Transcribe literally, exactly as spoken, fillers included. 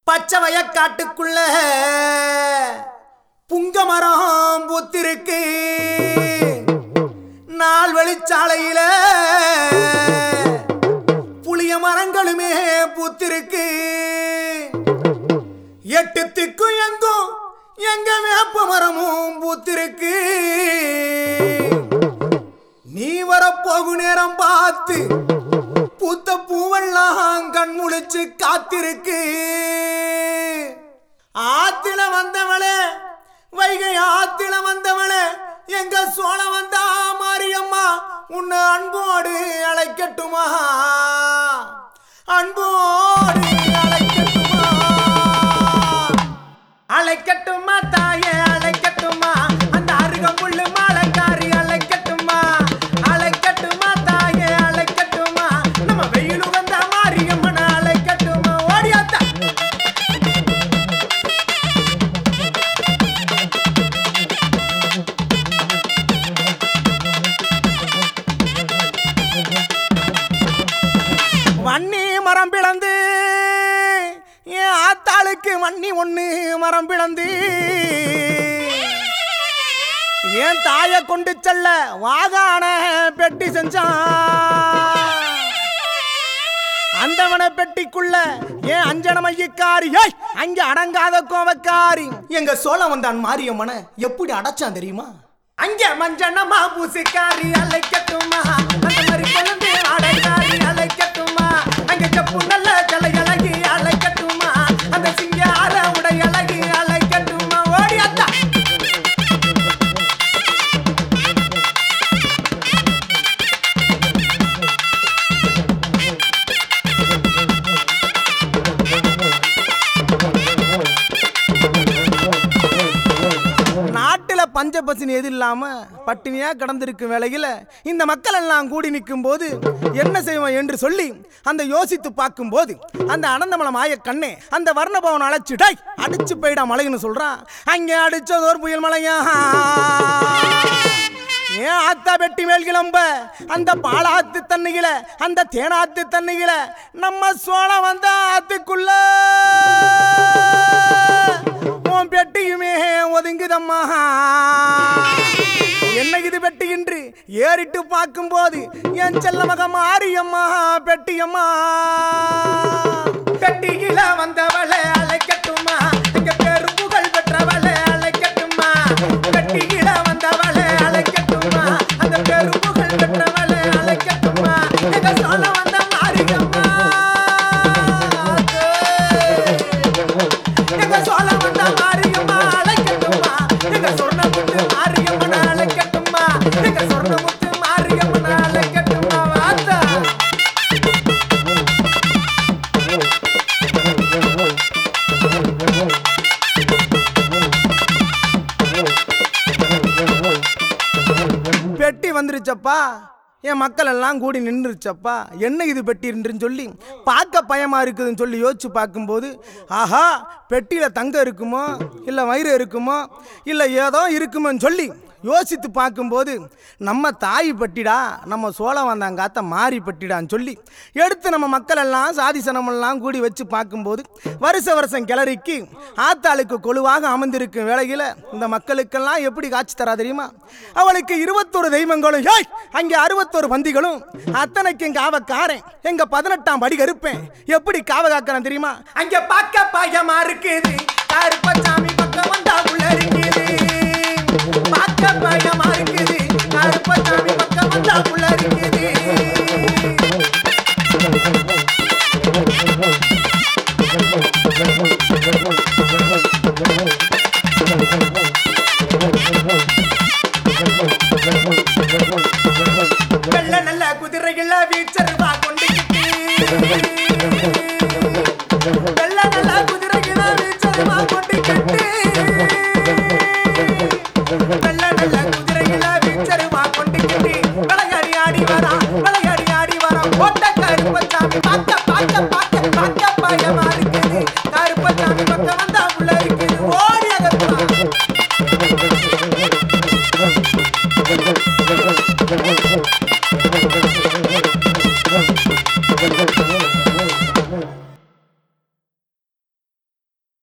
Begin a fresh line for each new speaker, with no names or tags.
பச்சை வயக்காட்டுக்குள்ள புங்க மரம் பூத்திருக்கு. நாள் வெளிச்சாலையில புளிய மரங்களுமே பூத்திருக்கு. எட்டு திக்கும் எங்கும் எங்க வேப்ப மரமும் பூத்திருக்கு. நீ வரப்போகு நேரம் பார்த்து பூத்த பூவெல்லாம் கண் முழிச்சு காத்திருக்கு. ஆத்தில வந்தவளே, வைகை ஆத்தில வந்தவளே, எங்க சோழ வந்தா மாரியம்மா உன்னை அன்போடு அழைக்கட்டுமா, அன்போடு அழைக்கட்டுமா, அழைக்கட்டுமா தாயே அழைக்கட்டுமா, அந்த அருகம்புல்லு மாலைக்காரி அழைக்கட்டுமா, அழைக்கட்டுமா தாயே அழைக்கட்டுமா, நம்ம வெயிலு வந்த மாரியம்மனை அழைக்கட்டுமா. ஓடியாத்தா வன்னி மரம் பிளந்து என் ஆத்தாளுக்கு வன்னி ஒண்ணு மரம் பிளந்து என் தாய கொண்டு செல்ல வாகான பெட்டி செஞ்சான். அந்தவன பெட்டிக்குள்ள ஏன் அஞ்சன மையக்காரி அங்க அடங்காத கோவக்காரி எங்க சோழ வந்தான் மாரியம்மனை எப்படி அடைச்சான் தெரியுமா? அங்க மஞ்சனமா பூசிக்காரி அழைக்கட்டுமா, அந்த மாதிரி கொழுந்து அடைக்காரி அழைக்கட்டுமா, அங்க செப்பு நல்ல கலை அழகி அழைக்கட்டுமா, அந்த சிங்கார உடை அழகி அழைக்கட்டுமா. ஓடியாத்தா நாட்டுல பஞ்ச பசினி எது இல்லாம பட்டினியா கடந்திருக்கும் வேளையில இந்த மக்கள் எல்லாம் கூடி நிற்கும் போது என்ன செய்வோம் என்று சொல்லி அந்த யோசித்து பார்க்கும் போது அந்த அனந்தமலை மாய கண்ணே அந்த வர்ணபவன் அழைச்சிடை அடிச்சு போயிடா மலைன்னு சொல்றான். அங்கே அடிச்சதோர் புயல் மலையா ஏன் ஆத்தா பெட்டி மேல் கிளம்ப அந்த பாலாத்து தண்ணியில அந்த தேனாத்து தண்ணியில நம்ம சோழ வந்த ஆத்துக்குள்ள உன் பெட்டியுமே ஒதுங்குதம்மா. என்ன இது பெட்டியின்றி ஏறிட்டு பார்க்கும் போது என் செல்ல மக மாரியம்மா பெட்டியம்மா. பெட்டியில வந்தவளை அழைக்கட்டுமா, இங்க பேரு புகழ் பெற்றவளை அழைக்கட்டுமா, பெட்டியில வந்தவளை அழைக்கட்டுமா, அந்த பேரு புகழ் பெற்றவளை அழைக்கட்டுமா, எங்க சோழ வந்த மாரியம்மா, எங்க சோழ வந்த மாரியம்மா அழைக்கட்டுமா, எங்க சொர்ணமுத்து மாரியம்மனை அழைக்கட்டுமா, எங்க சொர்ணமுத்து மாரியம்மனை அழைக்கட்டுமா. வாத்தா பெட்டி வந்துருச்சப்பா, என் மக்கள் எல்லாம் கூடி நின்றுச்சப்பா. என்ன இது பெட்டின்னு சொல்லி பார்க்க பயமா இருக்குதுன்னு சொல்லி யோசிச்சு பார்க்கும்போது ஆஹா பெட்டியில தங்கம் இருக்குமோ இல்லை வயிறு இருக்குமோ இல்லை ஏதோ இருக்குமோன்னு சொல்லி யோசித்து பார்க்கும்போது நம்ம தாய் பட்டிடா, நம்ம சோழ வந்தாங்காத்த மாறி பட்டிடான்னு சொல்லி எடுத்து நம்ம மக்கள் எல்லாம் சாதி சனமெல்லாம் கூடி வச்சு பார்க்கும்போது வருஷ வருஷம் கிளறிக்கு ஆத்தாளுக்கு கொழுவாக அமர்ந்திருக்கும் வேளையில் இந்த மக்களுக்கெல்லாம் எப்படி காட்சி தரா தெரியுமா? அவளுக்கு இருபத்தொரு தெய்வங்களும் அங்கே அறுபத்தொரு பந்திகளும் அத்தனைக்கு எங்க காவக்காரன் எங்க பதினெட்டாம் படி கருப்பேன் எப்படி காவ காக்கிறேன் தெரியுமா? அங்க பார்க்க பயமா இருக்குது கருப்பசாமி பக்கம் வந்தா உள்ள இருக்குது, பார்க்க பயமா இருக்குது கருப்பசாமி பக்கம் வந்தா உள்ள இருக்குது. வெள்ள நல்ல குதிரைகள வீச்சருவா கொண்டுக்கிட்டு வெள்ள நல்ல